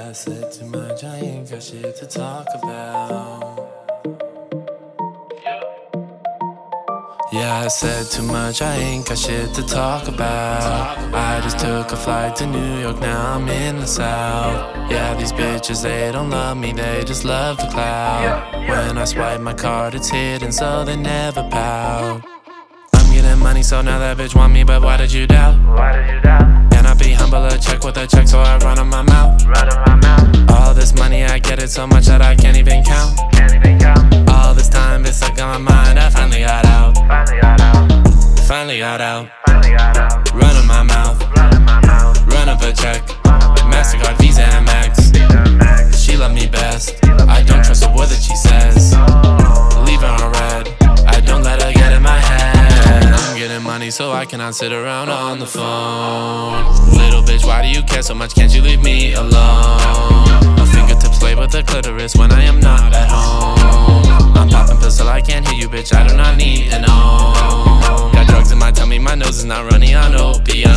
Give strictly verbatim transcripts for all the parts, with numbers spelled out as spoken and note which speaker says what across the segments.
Speaker 1: I said too much, I ain't got shit to talk about. Yeah, I said too much, I ain't got shit to talk about. I just took a flight to New York, now I'm in the South. Yeah, these bitches, they don't love me, they just love the clout. When I swipe my card, it's hidden, so they never pout. I'm getting money, so now that bitch want me, but why did you doubt?
Speaker 2: Why did you doubt?
Speaker 1: Can I be humble, a check with a check, so I run on my mouth.
Speaker 2: Run in my mouth.
Speaker 1: All this money, I get it so much that I can't even count.
Speaker 2: Can't even count.
Speaker 1: All this time, it's stuck on my mind, I finally got out.
Speaker 2: Finally got out.
Speaker 1: Finally got out.
Speaker 2: Finally got out.
Speaker 1: Run in my mouth.
Speaker 2: Run in my mouth.
Speaker 1: Run up a check.
Speaker 2: Run up a
Speaker 1: MasterCard, Visa, and Max.
Speaker 2: Visa Max.
Speaker 1: She love me best.
Speaker 2: love me
Speaker 1: I don't
Speaker 2: best.
Speaker 1: trust a word that she says.
Speaker 2: Oh.
Speaker 1: Leave her on red. I don't let her get in my head. I'm getting money, so I cannot sit around on the phone. Little bitch, why do you care so much? Can't you leave me alone? My fingertips play with the clitoris when I am not at home. I'm popping pills till I can't hear you, bitch. I do not need an ohm. Got drugs in my tummy, my nose is not running on opium.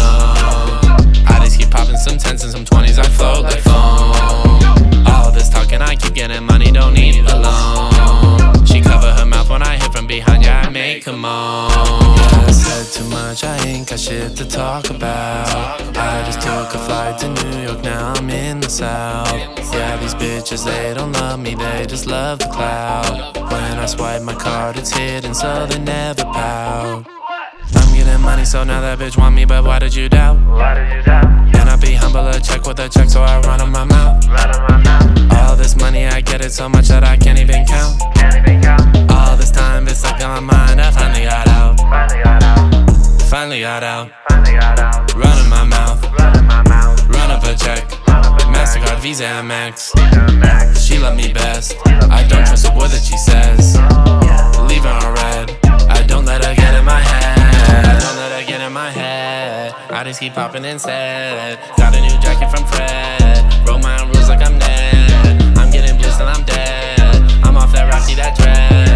Speaker 1: I just keep popping some tens and some twenties, I float like foam. All this talking, I keep getting money, don't need a loan. She cover her mouth when I hit from behind, yeah, I make a moan. Yeah, I said too much, I ain't got shit to talk about. I just took a flight to New York, now I'm in the South. Yeah, these bitches, they don't love me, they just love the clout. When I swipe my card, it's hidden, so they never pout. I'm getting money, so now that bitch want me, but why did you doubt?
Speaker 2: Why did you doubt?
Speaker 1: Can I be humble, a check with a check, so I run on my mouth.
Speaker 2: Run in my mouth.
Speaker 1: All this money, I get it so much that I can't even count.
Speaker 2: Can't even count.
Speaker 1: All this time, it's stuck on my mind, I finally got out.
Speaker 2: Finally got out.
Speaker 1: Finally got out.
Speaker 2: Finally got out.
Speaker 1: Run in my mouth.
Speaker 2: Run in my mouth.
Speaker 1: Run up a check.
Speaker 2: Run up a check.
Speaker 1: MasterCard, Visa, and Max.
Speaker 2: Visa Max.
Speaker 1: She love me best. I don't trust a word that she says.
Speaker 2: Oh.
Speaker 1: Leave her on red. I don't let her get in my head. I don't let her get in my head. I just keep popping instead. Got a new jacket from Fred. Roll my own rules like I'm Ned. I'm getting blues till I'm dead. I'm off that Rocky, that dread.